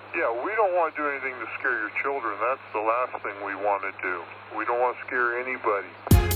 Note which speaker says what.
Speaker 1: Yeah, we don't want to do anything to scare your children. That's the last thing we want to do. We don't want to scare anybody.